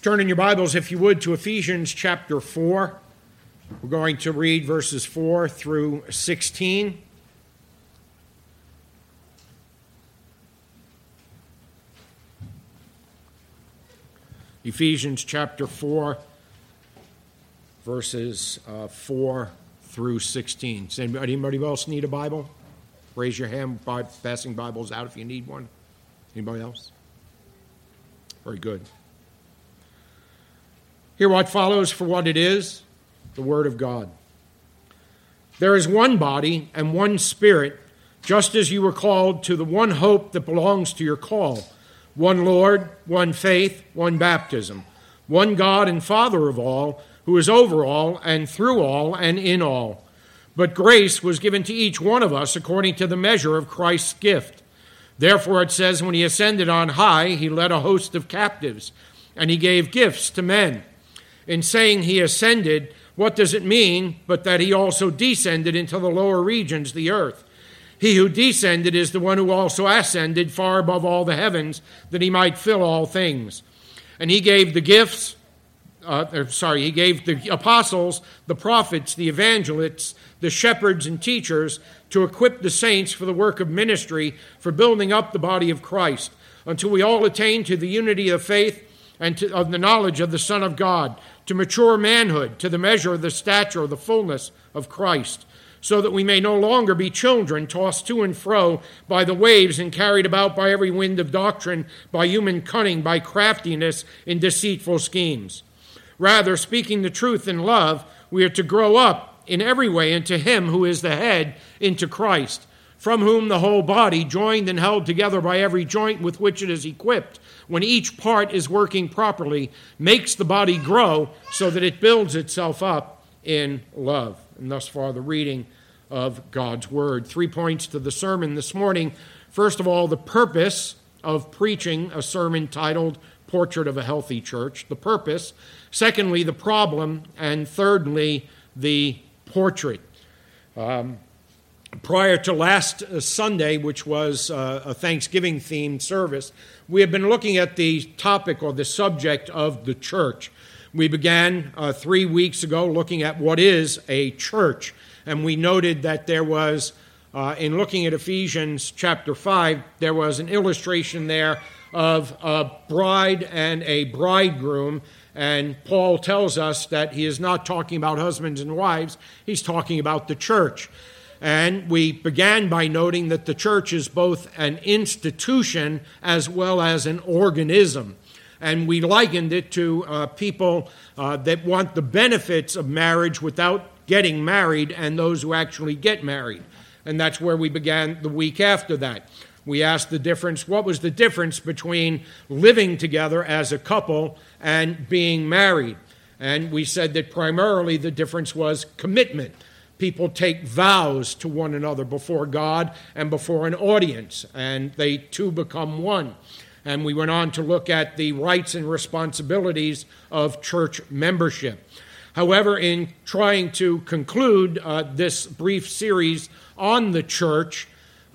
Turn in your Bibles, if you would, to Ephesians chapter 4. We're going to read verses 4 through 16. Ephesians chapter 4, verses 4 through 16. Does anybody else need a Bible? Raise your hand by passing Bibles out if you need one. Anybody else? Very good. Hear what follows for what it is, the Word of God. There is one body and one Spirit, just as you were called to the one hope that belongs to your call. One Lord, one faith, one baptism. One God and Father of all, who is over all and through all and in all. But grace was given to each one of us according to the measure of Christ's gift. Therefore it says, when he ascended on high, he led a host of captives, and he gave gifts to men. In saying he ascended, what does it mean but that he also descended into the lower regions, the earth? He who descended is the one who also ascended far above all the heavens, that he might fill all things. And he gave the gifts, he gave the apostles, the prophets, the evangelists, the shepherds and teachers to equip the saints for the work of ministry, for building up the body of Christ, until we all attain to the unity of faith and of the knowledge of the Son of God, to mature manhood, to the measure of the stature of the fullness of Christ, so that we may no longer be children tossed to and fro by the waves and carried about by every wind of doctrine, by human cunning, by craftiness in deceitful schemes. Rather, speaking the truth in love, we are to grow up in every way into him who is the head, into Christ, from whom the whole body, joined and held together by every joint with which it is equipped, when each part is working properly, makes the body grow so that it builds itself up in love. And thus far, the reading of God's Word. 3 points to the sermon this morning. First of all, the purpose of preaching a sermon titled Portrait of a Healthy Church. The purpose. Secondly, the problem. And thirdly, the portrait. Prior to last Sunday, which was a Thanksgiving-themed service, we have been looking at the topic or the subject of the church. We began 3 weeks ago looking at what is a church, and we noted that there was, in looking at Ephesians chapter 5, there was an illustration there of a bride and a bridegroom, and Paul tells us that he is not talking about husbands and wives, he's talking about the church. And we began by noting that the church is both an institution as well as an organism. And we likened it to people that want the benefits of marriage without getting married and those who actually get married. And that's where we began the week after that. We asked what was the difference between living together as a couple and being married? And we said that primarily the difference was commitment. People take vows to one another before God and before an audience, and they two become one. And we went on to look at the rights and responsibilities of church membership. However, in trying to conclude this brief series on the church,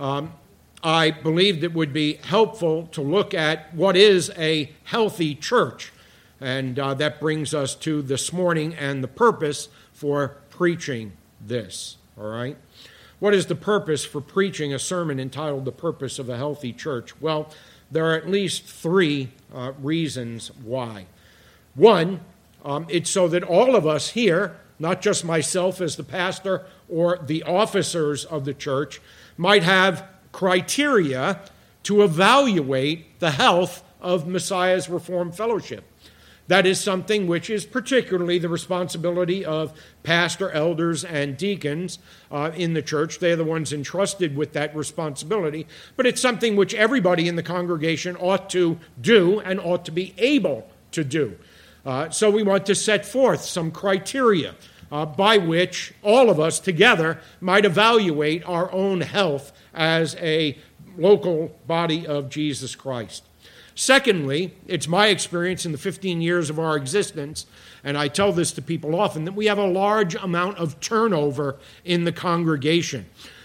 I believed it would be helpful to look at what is a healthy church. And that brings us to this morning and the purpose for preaching this, all right? What is the purpose for preaching a sermon entitled The Purpose of a Healthy Church? Well, there are at least three reasons why. One, it's so that all of us here, not just myself as the pastor or the officers of the church, might have criteria to evaluate the health of Messiah's Reformed Fellowship. That is something which is particularly the responsibility of pastor, elders, and deacons in the church. They are the ones entrusted with that responsibility. But it's something which everybody in the congregation ought to do and ought to be able to do. So we want to set forth some criteria by which all of us together might evaluate our own health as a local body of Jesus Christ. Secondly, it's my experience in the 15 years of our existence, and I tell this to people often, that we have a large amount of turnover in the congregation.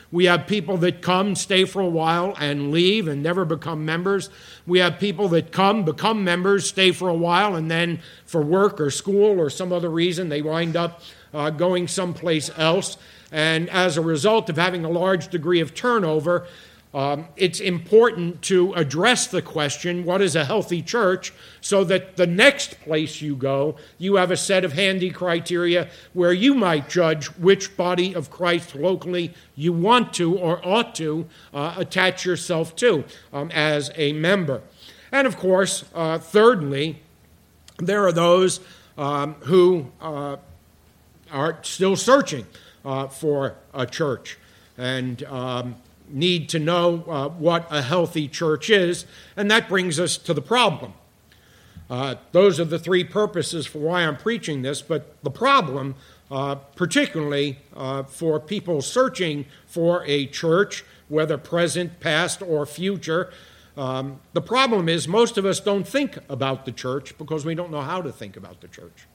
We have people that come, stay for a while, and leave and never become members. We have people that come, become members, stay for a while, and then for work or school or some other reason, they wind up going someplace else. And as a result of having a large degree of turnover, it's important to address the question, what is a healthy church, so that the next place you go, you have a set of handy criteria where you might judge which body of Christ locally you want to or ought to attach yourself to as a member. And of course, thirdly, there are those who are still searching for a church and need to know what a healthy church is, and that brings us to the problem. Those are the three purposes for why I'm preaching this, but the problem, particularly for people searching for a church, whether present, past, or future, the problem is most of us don't think about the church because we don't know how to think about the church.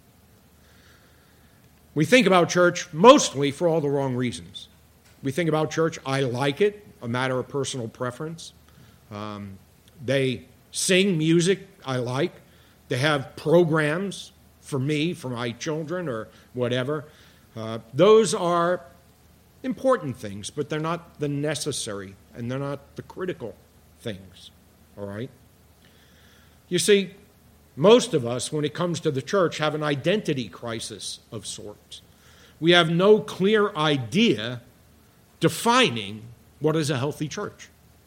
We think about church mostly for all the wrong reasons. We think about church, I like it, a matter of personal preference. They sing music I like. They have programs for me, for my children, or whatever. Those are important things, but they're not the necessary, and they're not the critical things, all right? You see, most of us, when it comes to the church, have an identity crisis of sorts. We have no clear idea defining what is a healthy church.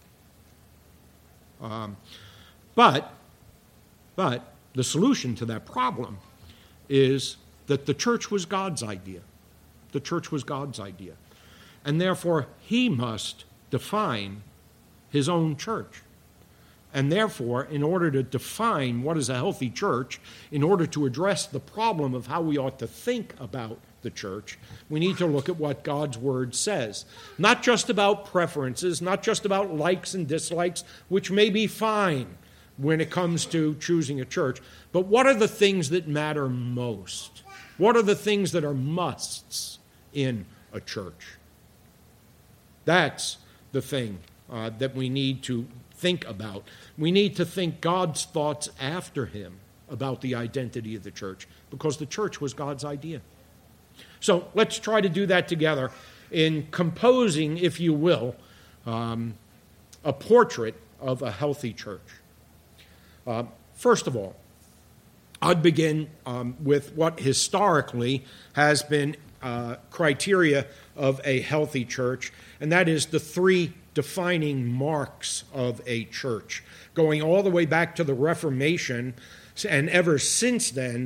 But the solution to that problem is that the church was God's idea. The church was God's idea. And therefore, he must define his own church. And therefore, in order to define what is a healthy church, in order to address the problem of how we ought to think about the church, we need to look at what God's Word says. Not just about preferences, not just about likes and dislikes, which may be fine when it comes to choosing a church, but what are the things that matter most? What are the things that are musts in a church? That's the thing that we need to think about. We need to think God's thoughts after him about the identity of the church, because the church was God's idea. So let's try to do that together in composing, if you will, a portrait of a healthy church. First of all, I'd begin with what historically has been criteria of a healthy church, and that is the three defining marks of a church. Going all the way back to the Reformation, and ever since then,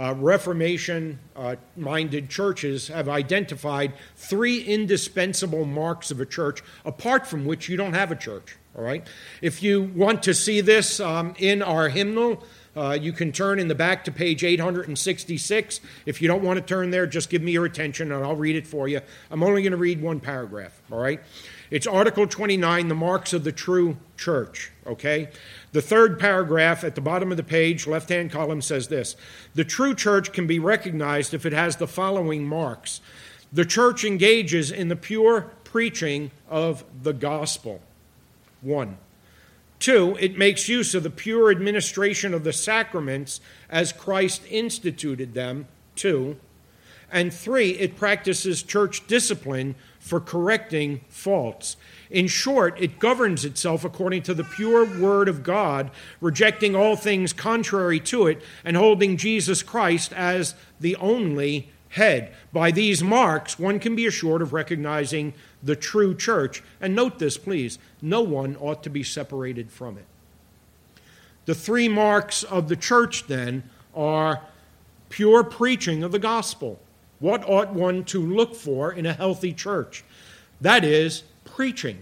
Reformation-minded churches have identified three indispensable marks of a church, apart from which you don't have a church. All right? If you want to see this in our hymnal, you can turn in the back to page 866. If you don't want to turn there, just give me your attention and I'll read it for you. I'm only going to read one paragraph, all right? It's Article 29, the marks of the true church, okay? The third paragraph at the bottom of the page, left-hand column, says this: the true church can be recognized if it has the following marks. The church engages in the pure preaching of the gospel. 1. 2, it makes use of the pure administration of the sacraments as Christ instituted them. 2. And 3, it practices church discipline for correcting faults. In short, it governs itself according to the pure word of God, rejecting all things contrary to it, and holding Jesus Christ as the only head. By these marks, one can be assured of recognizing the true church. And note this, please, no one ought to be separated from it. The three marks of the church, then, are pure preaching of the gospel. What ought one to look for in a healthy church? That is preaching.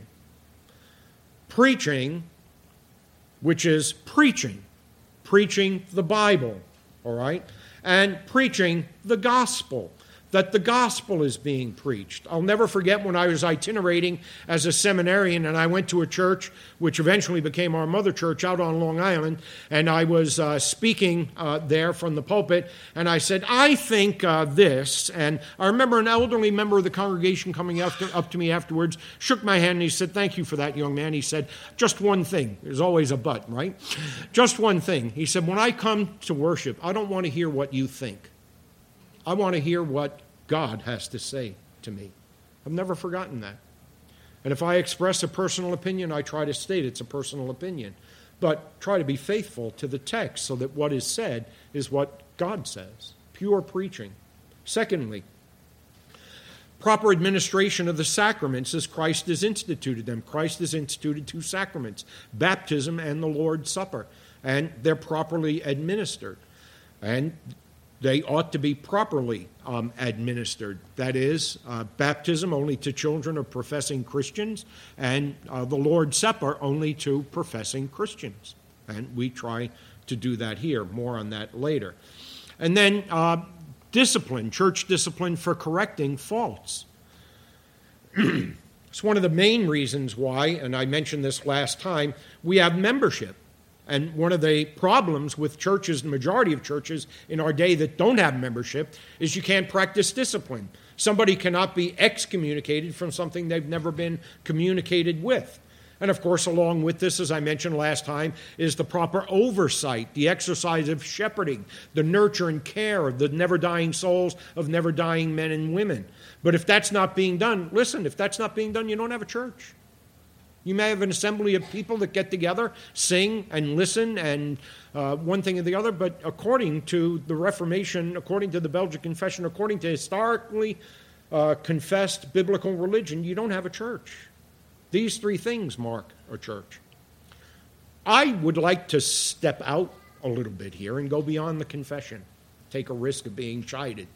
Preaching, which is preaching the Bible, all right? And preaching the gospel. that the gospel is being preached. I'll never forget when I was itinerating as a seminarian and I went to a church which eventually became our mother church out on Long Island, and I was speaking there from the pulpit, and I said, I think this, and I remember an elderly member of the congregation coming up to me afterwards, shook my hand, and he said, thank you for that, young man. He said, just one thing. There's always a but, right? Just one thing. He said, when I come to worship, I don't want to hear what you think. I want to hear what God has to say to me. I've never forgotten that. And if I express a personal opinion, I try to state it's a personal opinion. But try to be faithful to the text so that what is said is what God says. Pure preaching. Secondly, proper administration of the sacraments as Christ has instituted them. Christ has instituted 2 sacraments, baptism and the Lord's Supper, and they're properly administered. And they ought to be properly administered. That is, baptism only to children of professing Christians, and the Lord's Supper only to professing Christians. And we try to do that here. More on that later. And then discipline, church discipline for correcting faults. It's one of the main reasons why, and I mentioned this last time, we have membership. And one of the problems with churches, the majority of churches in our day that don't have membership, is you can't practice discipline. Somebody cannot be excommunicated from something they've never been communicated with. And of course, along with this, as I mentioned last time, is the proper oversight, the exercise of shepherding, the nurture and care of the never-dying souls of never-dying men and women. But if that's not being done, listen, if that's not being done, you don't have a church. You may have an assembly of people that get together, sing and listen, and one thing or the other, but according to the Reformation, according to the Belgic Confession, according to historically confessed biblical religion, you don't have a church. These 3 things mark a church. I would like to step out a little bit here and go beyond the confession, take a risk of being chided.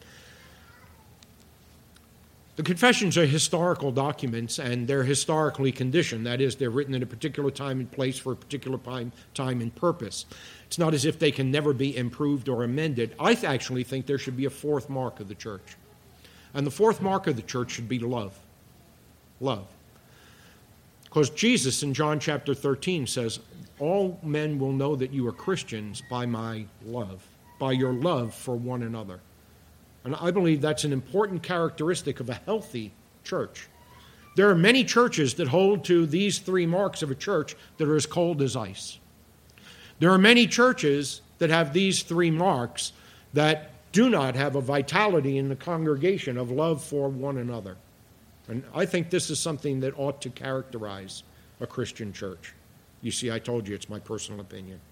The confessions are historical documents, and they're historically conditioned. That is, they're written in a particular time and place for a particular time and purpose. It's not as if they can never be improved or amended. I actually think there should be a 4th mark of the church. And the 4th mark of the church should be love. Love. Because Jesus in John chapter 13 says, all men will know that you are Christians by my love, by your love for one another. And I believe that's an important characteristic of a healthy church. There are many churches that hold to these 3 marks of a church that are as cold as ice. There are many churches that have these 3 marks that do not have a vitality in the congregation of love for one another. And I think this is something that ought to characterize a Christian church. You see, I told you it's my personal opinion.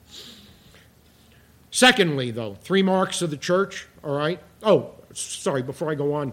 Secondly, though, 3 marks of the church, all right? Oh, sorry, before I go on.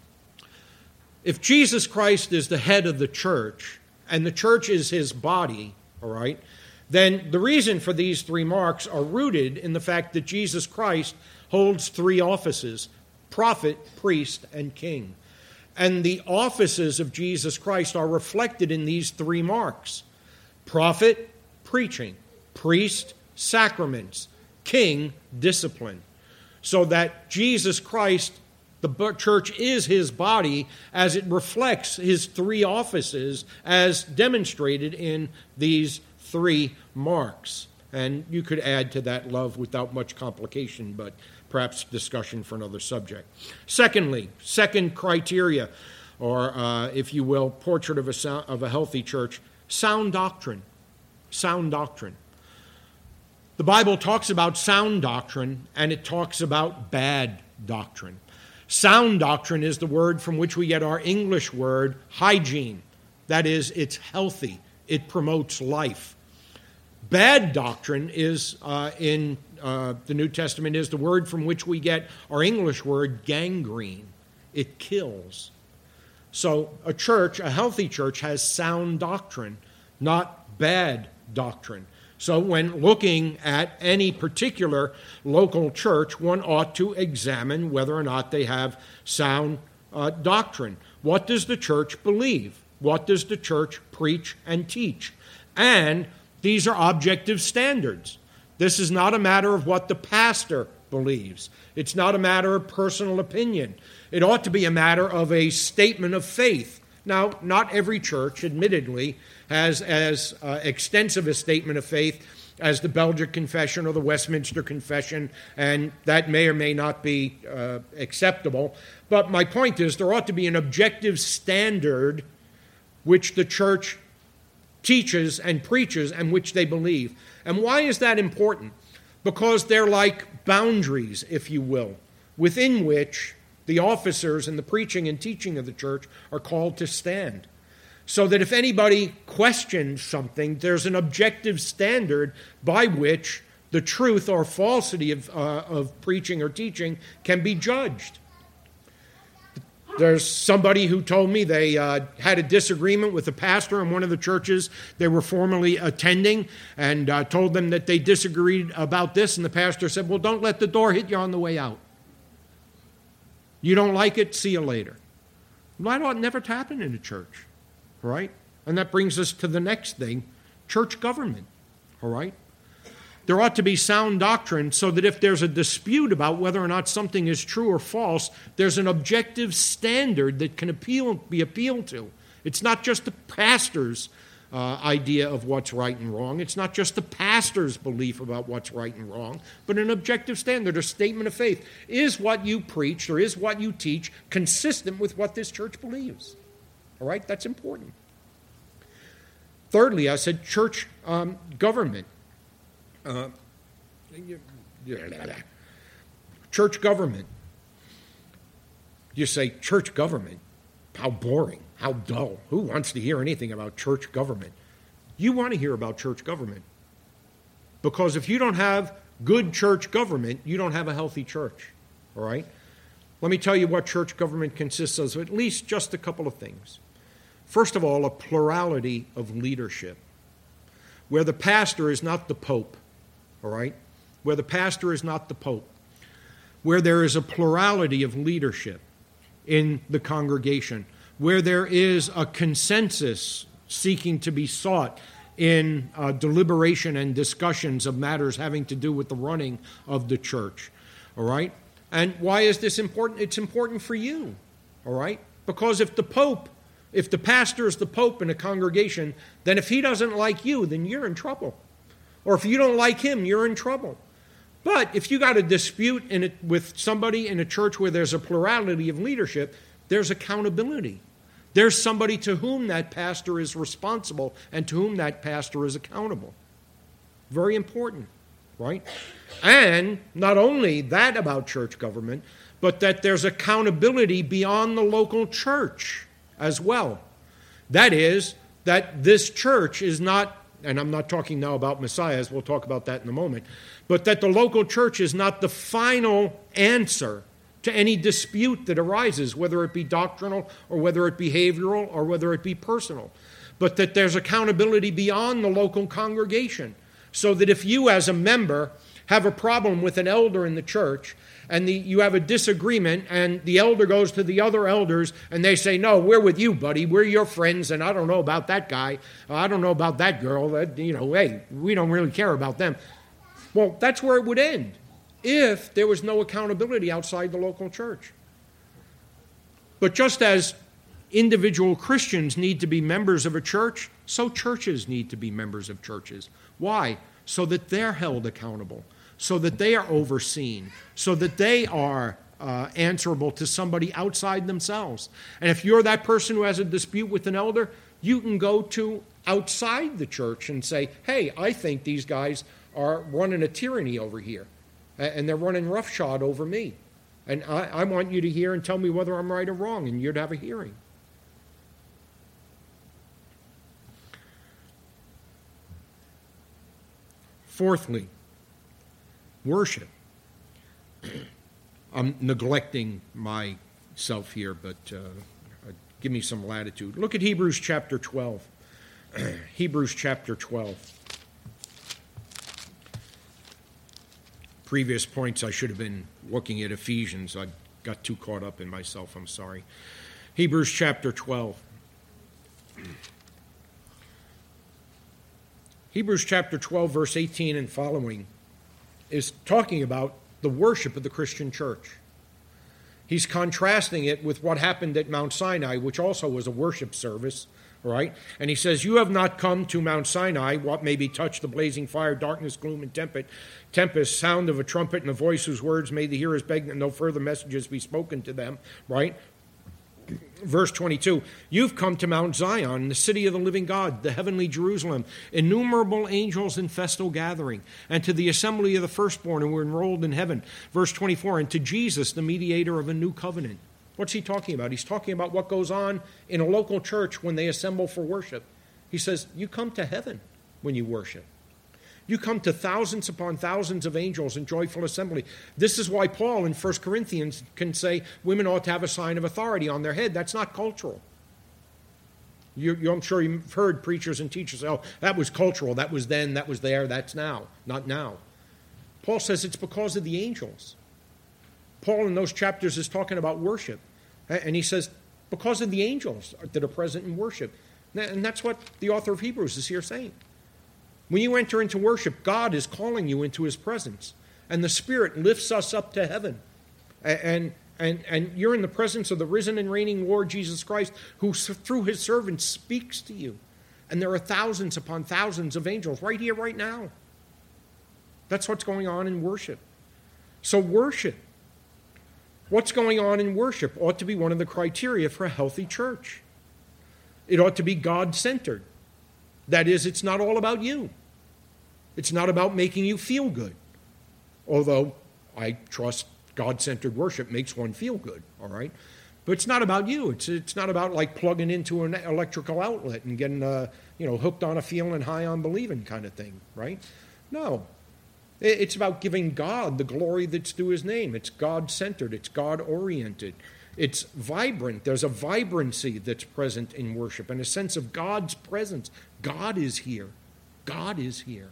If Jesus Christ is the head of the church, and the church is his body, all right, then the reason for these 3 marks are rooted in the fact that Jesus Christ holds 3 offices, prophet, priest, and king. And the offices of Jesus Christ are reflected in these 3 marks. Prophet, preaching. Priest, sacraments. King, discipline. So that Jesus Christ, the church is his body as it reflects his 3 offices as demonstrated in these 3 marks. And you could add to that love without much complication, but perhaps discussion for another subject. Secondly, second criteria, or if you will, portrait of a healthy church, sound doctrine. Sound doctrine. The Bible talks about sound doctrine, and it talks about bad doctrine. Sound doctrine is the word from which we get our English word hygiene. That is, it's healthy. It promotes life. Bad doctrine is, in the New Testament, is the word from which we get our English word gangrene. It kills. So a church, a healthy church, has sound doctrine, not bad doctrine. So when looking at any particular local church, one ought to examine whether or not they have sound doctrine. What does the church believe? What does the church preach and teach? And these are objective standards. This is not a matter of what the pastor believes. It's not a matter of personal opinion. It ought to be a matter of a statement of faith. Now, not every church, admittedly, has as extensive a statement of faith as the Belgic Confession or the Westminster Confession, and that may or may not be acceptable. But my point is there ought to be an objective standard which the church teaches and preaches and which they believe. And why is that important? Because they're like boundaries, if you will, within which the officers in the preaching and teaching of the church are called to stand. So that if anybody questions something, there's an objective standard by which the truth or falsity of preaching or teaching can be judged. There's somebody who told me they had a disagreement with a pastor in one of the churches they were formerly attending, and told them that they disagreed about this, and the pastor said, well, don't let the door hit you on the way out. You don't like it, see you later. Well, that ought never to happen in a church, all right? And that brings us to the next thing, church government, all right? There ought to be sound doctrine so that if there's a dispute about whether or not something is true or false, there's an objective standard that can be appealed to. It's not just the pastor's idea of what's right and wrong. It's not just the pastor's belief about what's right and wrong, but an objective standard, a statement of faith. Is what you preach or is what you teach consistent with what this church believes? All right? That's important. Thirdly, I said church government. Church government. You say, church government? How boring, how dull. Who wants to hear anything about church government? You want to hear about church government. Because if you don't have good church government, you don't have a healthy church. All right? Let me tell you what church government consists of, at least just a couple of things. First of all, a plurality of leadership, where the pastor is not the pope. All right? Where the pastor is not the pope. Where there is a plurality of leadership in the congregation. Where there is a consensus seeking to be sought in deliberation and discussions of matters having to do with the running of the church. All right? And why is this important? It's important for you. All right? Because if the pastor is the pope in a congregation, then if he doesn't like you, then you're in trouble. Or if you don't like him, you're in trouble. But if you got a dispute with somebody in a church where there's a plurality of leadership, there's accountability. There's somebody to whom that pastor is responsible and to whom that pastor is accountable. Very important, right? And not only that about church government, but that there's accountability beyond the local church as well. That is, that this church is not, and I'm not talking now about messiahs, we'll talk about that in a moment, but that the local church is not the final answer to any dispute that arises, whether it be doctrinal or whether it be behavioral or whether it be personal, but that there's accountability beyond the local congregation, so that if you as a member have a problem with an elder in the church and you have a disagreement and the elder goes to the other elders and they say, no, we're with you, buddy, we're your friends, and I don't know about that guy, I don't know about that girl, hey, we don't really care about them. Well, that's where it would end if there was no accountability outside the local church. But just as individual Christians need to be members of a church, so churches need to be members of churches. Why? So that they're held accountable, so that they are overseen, so that they are answerable to somebody outside themselves. And if you're that person who has a dispute with an elder, you can go to outside the church and say, hey, I think these guys are running a tyranny over here, and they're running roughshod over me. And I want you to hear and tell me whether I'm right or wrong, and you'd have a hearing. Fourthly, worship. I'm neglecting myself here, but give me some latitude. Look at Hebrews chapter 12. Hebrews chapter 12. Previous points I should have been looking at Ephesians. I got too caught up in myself, I'm sorry. Hebrews chapter 12. Hebrews chapter 12, verse 18 and following is talking about the worship of the Christian church. He's contrasting it with what happened at Mount Sinai, which also was a worship service, right? And he says, you have not come to Mount Sinai, what may be touched the blazing fire, darkness, gloom, and tempest, sound of a trumpet, and a voice whose words made the hearers beg that no further messages be spoken to them, right? Verse 22, you've come to Mount Zion, the city of the living God, the heavenly Jerusalem, innumerable angels in festal gathering, and to the assembly of the firstborn who were enrolled in heaven. Verse 24, and to Jesus, the mediator of a new covenant. What's he talking about? He's talking about what goes on in a local church when they assemble for worship. He says, you come to heaven when you worship. You come to thousands upon thousands of angels in joyful assembly. This is why Paul in 1 Corinthians can say women ought to have a sign of authority on their head. That's not cultural. I'm sure you've heard preachers and teachers say, oh, that was cultural, that was then, that was there, that's now. Not now. Paul says it's because of the angels. Paul in those chapters is talking about worship. And he says, because of the angels that are present in worship. And that's what the author of Hebrews is here saying. When you enter into worship, God is calling you into his presence. And the Spirit lifts us up to heaven. And you're in the presence of the risen and reigning Lord Jesus Christ, who through his servants speaks to you. And there are thousands upon thousands of angels right here, right now. That's what's going on in worship. So worship. What's going on in worship ought to be one of the criteria for a healthy church. It ought to be God-centered. That is, it's not all about you. It's not about making you feel good. Although I trust God-centered worship makes one feel good, all right? But it's not about you. It's not about like plugging into an electrical outlet and getting hooked on a feeling, high on believing kind of thing, right? No. It's about giving God the glory that's due his name. It's God-centered. It's God-oriented. It's vibrant. There's a vibrancy that's present in worship and a sense of God's presence. God is here. God is here.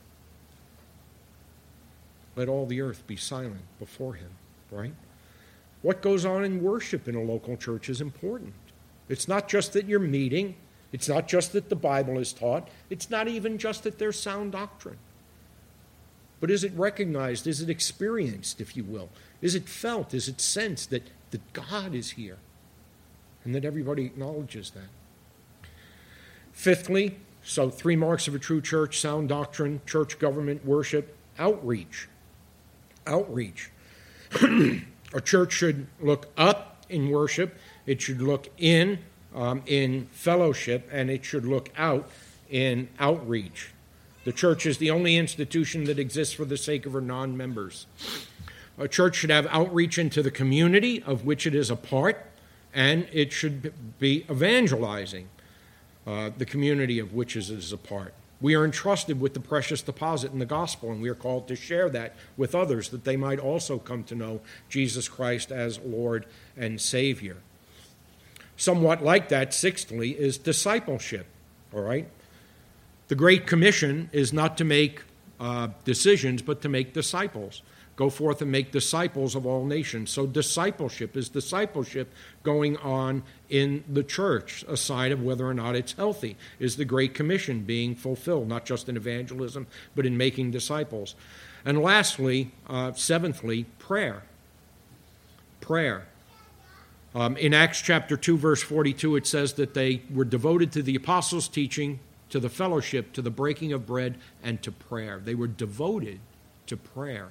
Let all the earth be silent before him, right? What goes on in worship in a local church is important. It's not just that you're meeting. It's not just that the Bible is taught. It's not even just that there's sound doctrine. But is it recognized? Is it experienced, if you will? Is it felt? Is it sensed that God is here and that everybody acknowledges that? Fifthly, so 3 marks of a true church: sound doctrine, church government, worship, outreach. Outreach. A church should look up in worship, it should look in fellowship, and it should look out in outreach. The church is the only institution that exists for the sake of her non-members. A church should have outreach into the community of which it is a part, and it should be evangelizing the community of which it is a part. We are entrusted with the precious deposit in the gospel, and we are called to share that with others, that they might also come to know Jesus Christ as Lord and Savior. Somewhat like that, sixthly, is discipleship, all right? The Great Commission is not to make decisions, but to make disciples. Go forth and make disciples of all nations. So discipleship is discipleship going on in the church, a sign of whether or not it's healthy. Is the Great Commission being fulfilled, not just in evangelism, but in making disciples? And lastly, seventhly, prayer. Prayer. In Acts chapter 2, verse 42, it says that they were devoted to the apostles' teaching, to the fellowship, to the breaking of bread, and to prayer. They were devoted to prayer.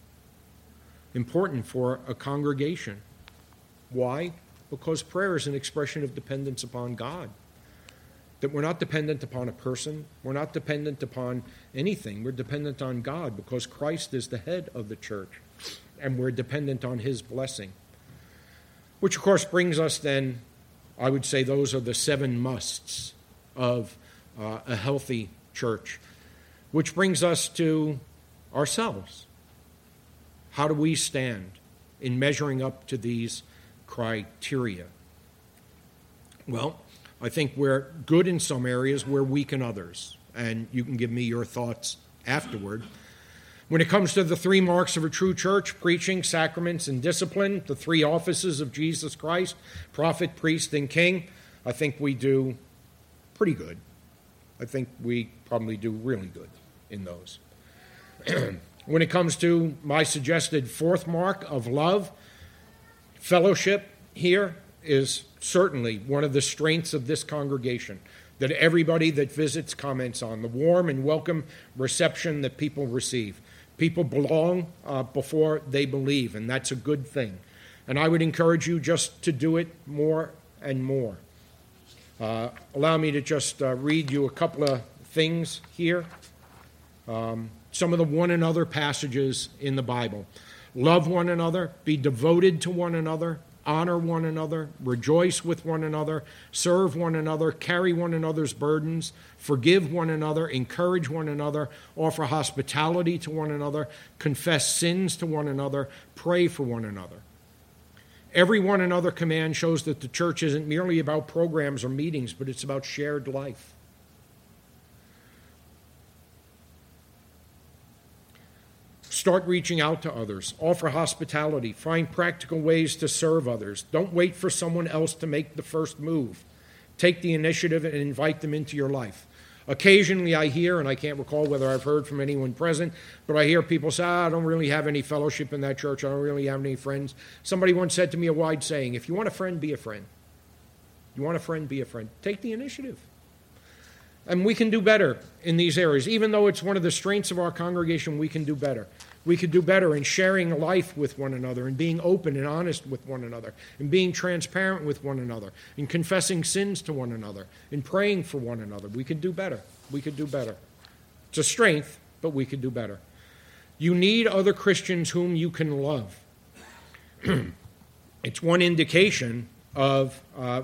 Important for a congregation. Why? Because prayer is an expression of dependence upon God. That we're not dependent upon a person. We're not dependent upon anything. We're dependent on God because Christ is the head of the church. And we're dependent on his blessing. Which, of course, brings us then, I would say those are the 7 musts of a healthy church. Which brings us to ourselves. How do we stand in measuring up to these criteria? Well, I think we're good in some areas, we're weak in others. And you can give me your thoughts afterward. When it comes to the 3 marks of a true church, preaching, sacraments, and discipline, the 3 offices of Jesus Christ, prophet, priest, and king, I think we do pretty good. I think we probably do really good in those. When it comes to my suggested fourth mark of love, fellowship here is certainly one of the strengths of this congregation that everybody that visits comments on, the warm and welcome reception that people receive. People belong before they believe, and that's a good thing. And I would encourage you just to do it more and more. Allow me to just read you a couple of things here. Some of the one another passages in the Bible. Love one another, be devoted to one another, honor one another, rejoice with one another, serve one another, carry one another's burdens, forgive one another, encourage one another, offer hospitality to one another, confess sins to one another, pray for one another. Every one another command shows that the church isn't merely about programs or meetings, but it's about shared life. Start reaching out to others. Offer hospitality. Find practical ways to serve others. Don't wait for someone else to make the first move. Take the initiative and invite them into your life. Occasionally I hear, and I can't recall whether I've heard from anyone present, but I hear people say, I don't really have any fellowship in that church. I don't really have any friends. Somebody once said to me a wise saying, if you want a friend, be a friend. You want a friend, be a friend. Take the initiative. And we can do better in these areas. Even though it's one of the strengths of our congregation, we can do better. We could do better in sharing life with one another and being open and honest with one another and being transparent with one another and confessing sins to one another and praying for one another. We could do better. We could do better. It's a strength, but we could do better. You need other Christians whom you can love. It's one indication of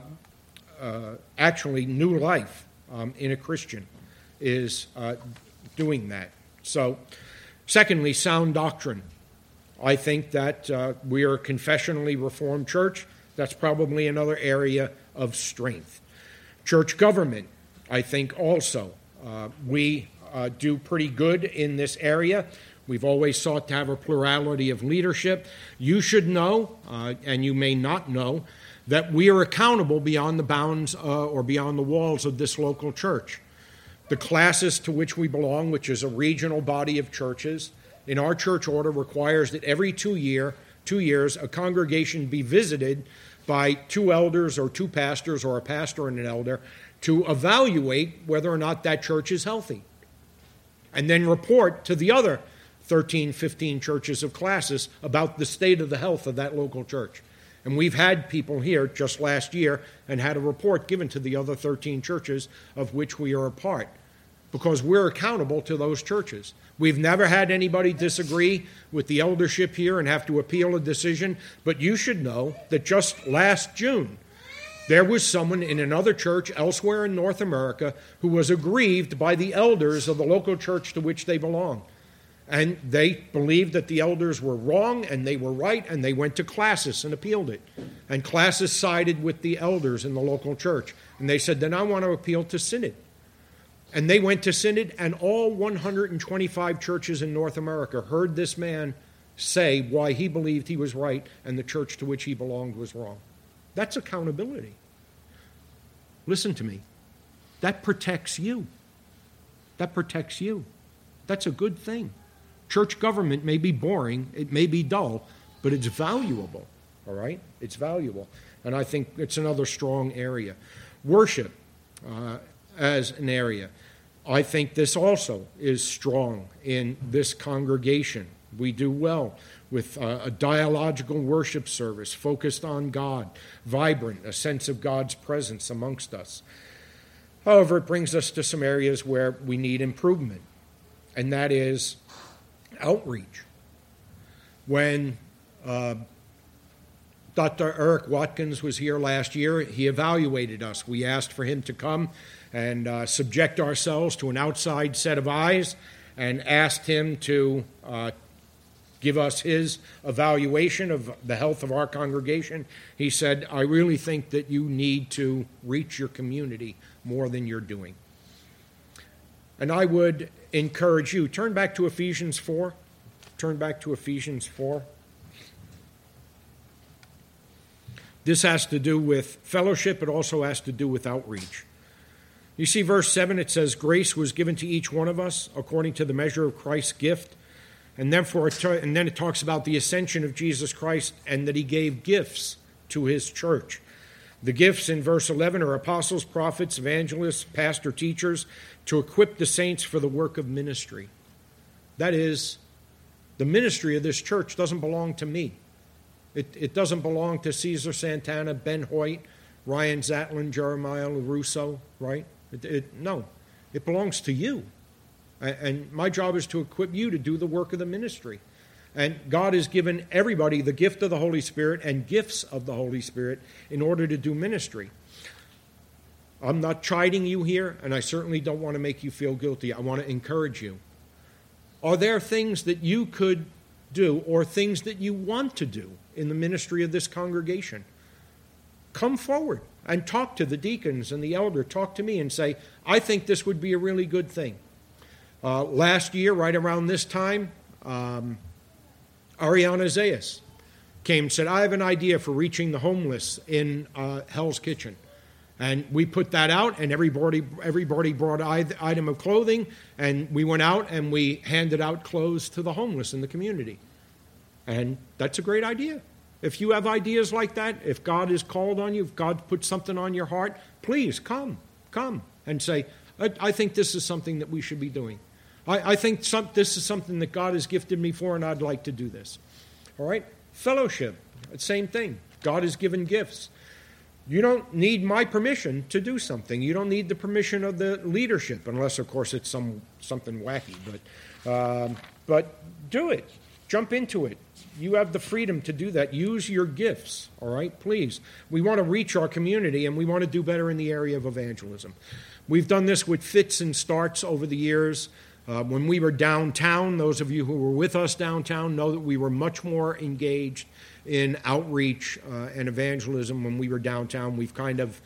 actually new life in a Christian is doing that. So, secondly, sound doctrine. I think that we are a confessionally reformed church. That's probably another area of strength. Church government, I think also. We do pretty good in this area. We've always sought to have a plurality of leadership. You should know, and you may not know, that we are accountable beyond the bounds or beyond the walls of this local church. The classis to which we belong, which is a regional body of churches, in our church order requires that every 2 years, a congregation be visited by 2 elders or 2 pastors or a pastor and an elder to evaluate whether or not that church is healthy. And then report to the other 13, 15 churches of classis about the state of the health of that local church. And we've had people here just last year and had a report given to the other 13 churches of which we are a part, because we're accountable to those churches. We've never had anybody disagree with the eldership here and have to appeal a decision, but you should know that just last June, there was someone in another church elsewhere in North America who was aggrieved by the elders of the local church to which they belong. And they believed that the elders were wrong and they were right, and they went to classis and appealed it. And classis sided with the elders in the local church. And they said, then I want to appeal to synod. And they went to synod, and all 125 churches in North America heard this man say why he believed he was right and the church to which he belonged was wrong. That's accountability. Listen to me. That protects you. That protects you. That's a good thing. Church government may be boring, it may be dull, but it's valuable, all right? It's valuable. And I think it's another strong area. Worship as an area. I think this also is strong in this congregation. We do well with a dialogical worship service focused on God, vibrant, a sense of God's presence amongst us. However, it brings us to some areas where we need improvement, and that is outreach. When Dr. Eric Watkins was here last year, he evaluated us. We asked for him to come and subject ourselves to an outside set of eyes and asked him to give us his evaluation of the health of our congregation. He said, I really think that you need to reach your community more than you're doing. And I would encourage you, turn back to Ephesians 4. Turn back to Ephesians 4. This has to do with fellowship. It also has to do with outreach. You see, verse 7, it says, grace was given to each one of us according to the measure of Christ's gift. And then it talks about the ascension of Jesus Christ and that he gave gifts to his church. The gifts in verse 11 are apostles, prophets, evangelists, pastor, teachers, to equip the saints for the work of ministry. That is, the ministry of this church doesn't belong to me. It doesn't belong to Cesar Santana, Ben Hoyt, Ryan Zatlin, Jeremiah LaRusso, right? No, it belongs to you. And my job is to equip you to do the work of the ministry. And God has given everybody the gift of the Holy Spirit and gifts of the Holy Spirit in order to do ministry. I'm not chiding you here, and I certainly don't want to make you feel guilty. I want to encourage you. Are there things that you could do or things that you want to do in the ministry of this congregation? Come forward and talk to the deacons and the elder. Talk to me and say, I think this would be a really good thing. Last year, right around this time, Ariana Zayas came and said, I have an idea for reaching the homeless in Hell's Kitchen. And we put that out, and everybody brought an item of clothing, and we went out and we handed out clothes to the homeless in the community. And that's a great idea. If you have ideas like that, if God has called on you, if God put something on your heart, please come and say, I think this is something that we should be doing. I think this is something that God has gifted me for, and I'd like to do this. All right? Fellowship, same thing. God has given gifts. You don't need my permission to do something. You don't need the permission of the leadership, unless, of course, it's something wacky. But do it. Jump into it. You have the freedom to do that. Use your gifts, all right? Please. We want to reach our community, and we want to do better in the area of evangelism. We've done this with fits and starts over the years. When we were downtown, those of you who were with us downtown know that we were much more engaged in outreach and evangelism when we were downtown. We've kind of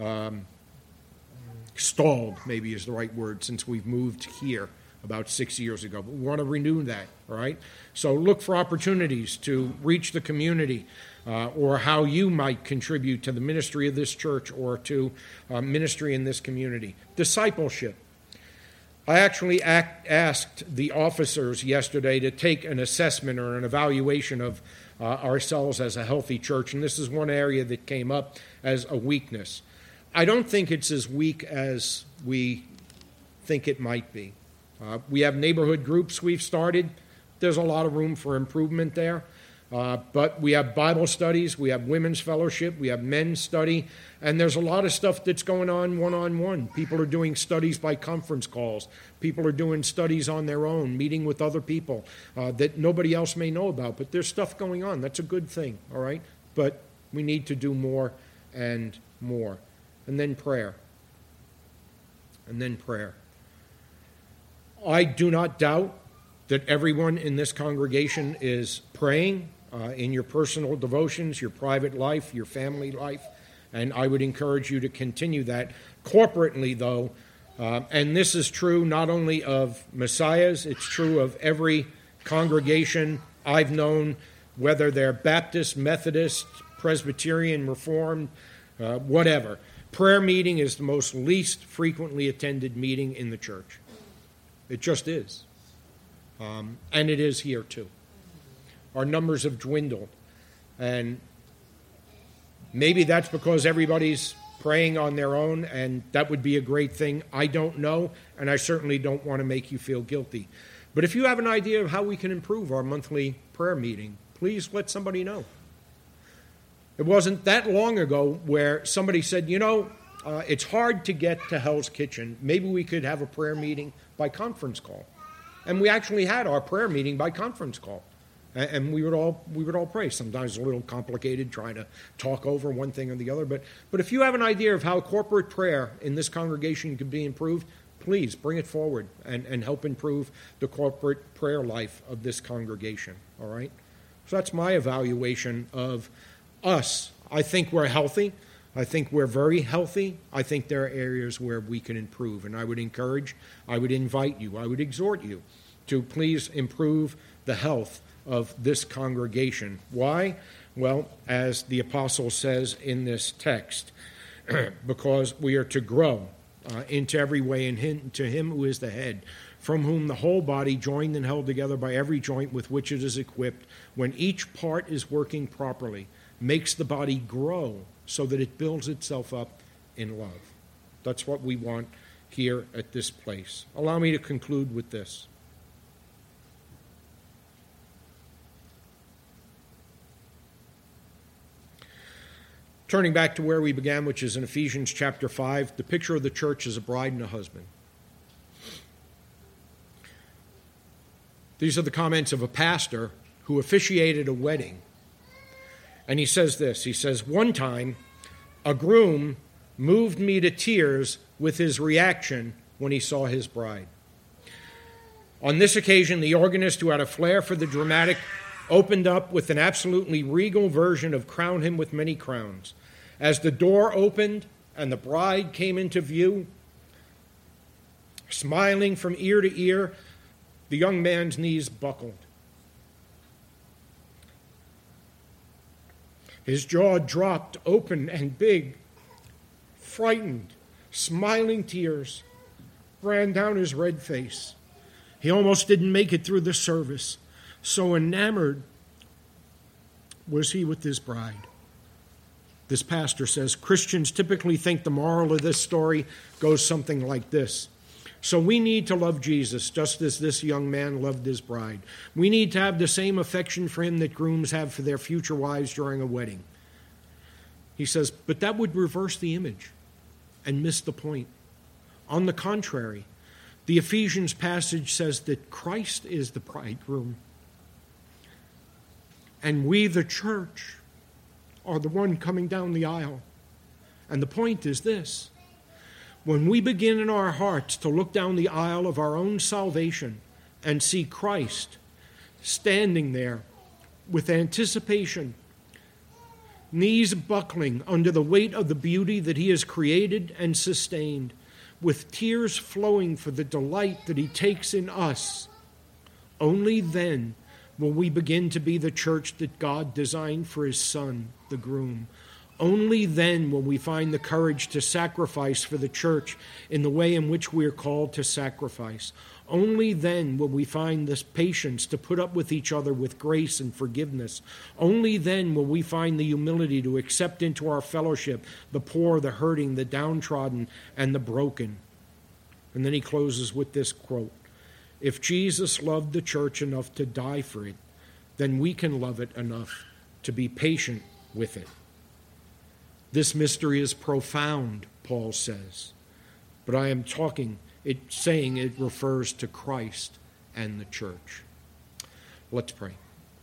stalled, maybe is the right word, since we've moved here about 6 years ago. But we want to renew that, all right? So look for opportunities to reach the community or how you might contribute to the ministry of this church or to ministry in this community. Discipleship. I actually asked the officers yesterday to take an assessment or an evaluation of ourselves as a healthy church, and this is one area that came up as a weakness. I don't think it's as weak as we think it might be. We have neighborhood groups we've started. There's a lot of room for improvement there. But we have Bible studies, we have women's fellowship, we have men's study, and there's a lot of stuff that's going on one-on-one. People are doing studies by conference calls. People are doing studies on their own, meeting with other people that nobody else may know about. But there's stuff going on. That's a good thing, all right? But we need to do more and more. And then prayer. And then prayer. I do not doubt that everyone in this congregation is praying in your personal devotions, your private life, your family life, and I would encourage you to continue that. Corporately, though, and this is true not only of Messiah's, it's true of every congregation I've known, whether they're Baptist, Methodist, Presbyterian, Reformed, whatever. Prayer meeting is the most least frequently attended meeting in the church. It just is. And it is here too. Our numbers have dwindled. And maybe that's because everybody's praying on their own, and that would be a great thing. I don't know, and I certainly don't want to make you feel guilty. But if you have an idea of how we can improve our monthly prayer meeting, please let somebody know. It wasn't that long ago where somebody said, it's hard to get to Hell's Kitchen. Maybe we could have a prayer meeting by conference call. And we actually had our prayer meeting by conference call. And we would all pray. Sometimes a little complicated trying to talk over one thing or the other. But if you have an idea of how corporate prayer in this congregation could be improved, please bring it forward and help improve the corporate prayer life of this congregation. All right? So that's my evaluation of us. I think we're healthy. I think we're very healthy. I think there are areas where we can improve. And I would encourage, I would invite you, I would exhort you to please improve the health of this congregation. Why? Well, as the apostle says in this text, because we are to grow into every way into him who is the head, from whom the whole body, joined and held together by every joint with which it is equipped, when each part is working properly, makes the body grow so that it builds itself up in love. That's what we want here at this place. Allow me to conclude with this. Turning back to where we began, which is in Ephesians chapter 5, the picture of the church as a bride and a husband. These are the comments of a pastor who officiated a wedding. And he says this, he says, "One time, a groom moved me to tears with his reaction when he saw his bride. On this occasion, the organist, who had a flair for the dramatic, opened up with an absolutely regal version of Crown Him with Many Crowns. As the door opened and the bride came into view, smiling from ear to ear, the young man's knees buckled. His jaw dropped open and big. Frightened, smiling tears ran down his red face. He almost didn't make it through the service. So enamored was he with his bride." This pastor says Christians typically think the moral of this story goes something like this. So we need to love Jesus just as this young man loved his bride. We need to have the same affection for him that grooms have for their future wives during a wedding. He says, but that would reverse the image and miss the point. On the contrary, the Ephesians passage says that Christ is the bridegroom. And we, the church, are the one coming down the aisle. And the point is this: when we begin in our hearts to look down the aisle of our own salvation and see Christ standing there with anticipation, knees buckling under the weight of the beauty that he has created and sustained, with tears flowing for the delight that he takes in us, only then will we begin to be the church that God designed for his Son, the groom. Only then will we find the courage to sacrifice for the church in the way in which we are called to sacrifice. Only then will we find this patience to put up with each other with grace and forgiveness. Only then will we find the humility to accept into our fellowship the poor, the hurting, the downtrodden, and the broken. And then he closes with this quote: if Jesus loved the church enough to die for it, then we can love it enough to be patient with it. This mystery is profound, Paul says, but I am saying it refers to Christ and the church. Let's pray.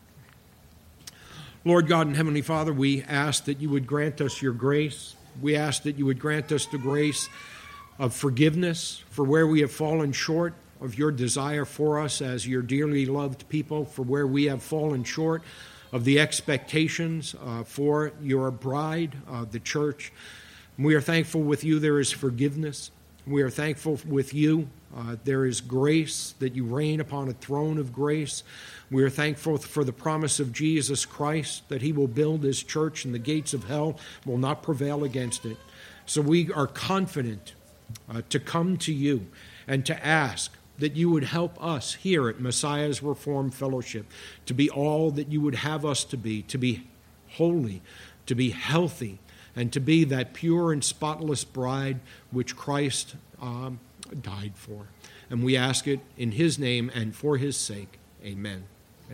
Lord God and Heavenly Father, we ask that you would grant us your grace. We ask that you would grant us the grace of forgiveness for where we have fallen short of your desire for us as your dearly loved people, for where we have fallen short of the expectations for your bride, the church. We are thankful with you there is forgiveness. We are thankful with you there is grace, that you reign upon a throne of grace. We are thankful for the promise of Jesus Christ, that he will build his church and the gates of hell will not prevail against it. So we are confident to come to you and to ask that you would help us here at Messiah's Reformed Fellowship to be all that you would have us to be holy, to be healthy, and to be that pure and spotless bride which Christ died for. And we ask it in his name and for his sake. Amen.